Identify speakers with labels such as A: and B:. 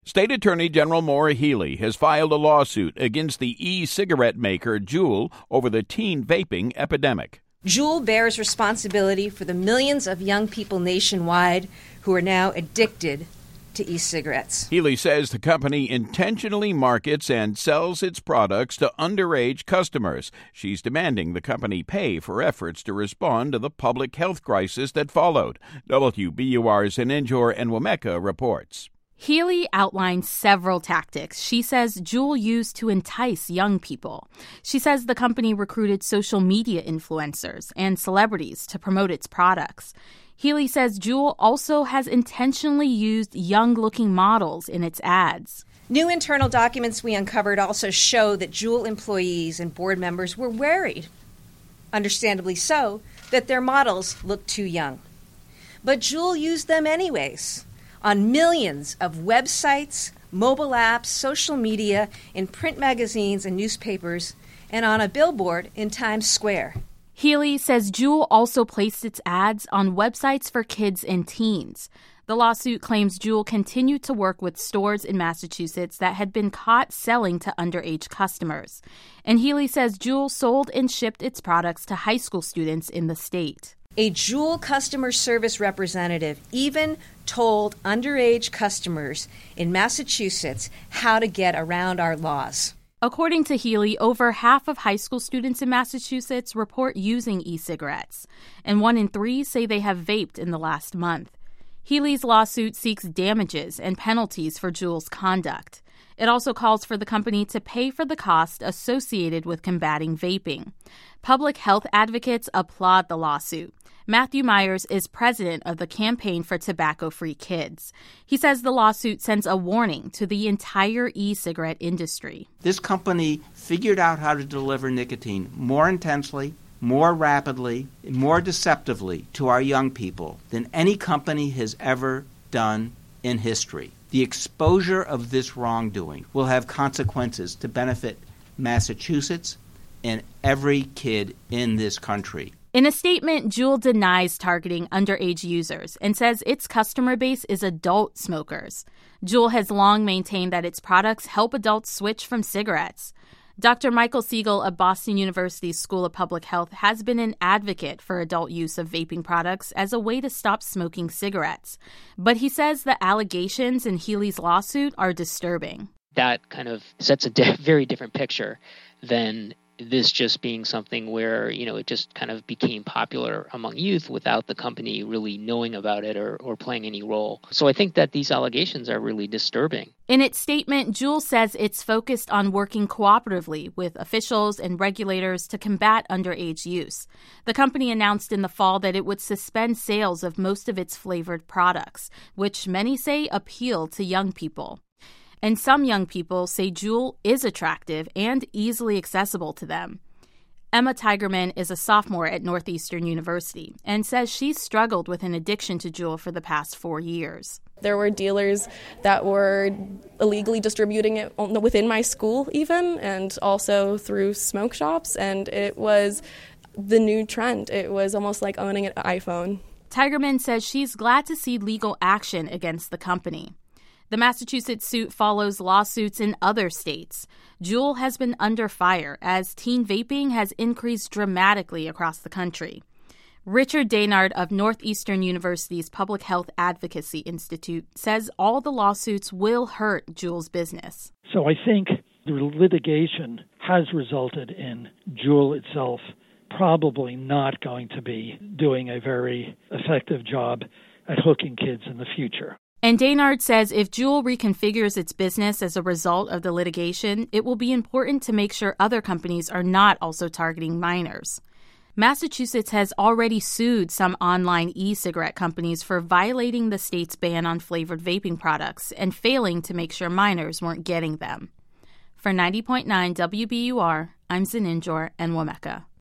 A: State Attorney General Maura Healey has filed a lawsuit against the e-cigarette maker Juul over the teen vaping epidemic.
B: Juul bears responsibility for the millions of young people nationwide who are now addicted to e-cigarettes.
A: Healey says the company intentionally markets and sells its products to underage customers. She's demanding the company pay for efforts to respond to the public health crisis that followed. WBUR's Zeninjor Enwemeka reports.
C: Healey outlined several tactics she says Juul used to entice young people. She says the company recruited social media influencers and celebrities to promote its products. Healey says Juul also has intentionally used young-looking models in its ads.
B: New internal documents we uncovered also show that Juul employees and board members were worried, understandably so, that their models looked too young. But Juul used them anyways, on millions of websites, mobile apps, social media, in print magazines and newspapers, and on a billboard in Times Square.
C: Healey says Juul also placed its ads on websites for kids and teens. The lawsuit claims Juul continued to work with stores in Massachusetts that had been caught selling to underage customers. And Healey says Juul sold and shipped its products to high school students in the state.
B: A Juul customer service representative even told underage customers in Massachusetts how to get around our laws.
C: According to Healey, over half of high school students in Massachusetts report using e-cigarettes, and 1 in 3 say they have vaped in the last month. Healey's lawsuit seeks damages and penalties for Juul's conduct. It also calls for the company to pay for the cost associated with combating vaping. Public health advocates applaud the lawsuit. Matthew Myers is president of the Campaign for Tobacco-Free Kids. He says the lawsuit sends a warning to the entire e-cigarette industry.
D: This company figured out how to deliver nicotine more intensely, more rapidly, more deceptively to our young people than any company has ever done in history. The exposure of this wrongdoing will have consequences to benefit Massachusetts and every kid in this country.
C: In a statement, Juul denies targeting underage users and says its customer base is adult smokers. Juul has long maintained that its products help adults switch from cigarettes. Dr. Michael Siegel of Boston University's School of Public Health has been an advocate for adult use of vaping products as a way to stop smoking cigarettes. But he says the allegations in Healey's lawsuit are disturbing.
E: That kind of sets a very different picture than this just being something where, it just kind of became popular among youth without the company really knowing about it or playing any role. So I think that these allegations are really disturbing.
C: In its statement, Juul says it's focused on working cooperatively with officials and regulators to combat underage use. The company announced in the fall that it would suspend sales of most of its flavored products, which many say appeal to young people. And some young people say Juul is attractive and easily accessible to them. Emma Tigerman is a sophomore at Northeastern University and says she's struggled with an addiction to Juul for the past 4 years.
F: There were dealers that were illegally distributing it within my school even, and also through smoke shops, and it was the new trend. It was almost like owning an iPhone.
C: Tigerman says she's glad to see legal action against the company. The Massachusetts suit follows lawsuits in other states. Juul has been under fire as teen vaping has increased dramatically across the country. Richard Daynard of Northeastern University's Public Health Advocacy Institute says all the lawsuits will hurt Juul's business.
G: So I think the litigation has resulted in Juul itself probably not going to be doing a very effective job at hooking kids in the future.
C: And Daynard says if Juul reconfigures its business as a result of the litigation, it will be important to make sure other companies are not also targeting minors. Massachusetts has already sued some online e-cigarette companies for violating the state's ban on flavored vaping products and failing to make sure minors weren't getting them. For 90.9 WBUR, I'm Zeninjor Enwemeka.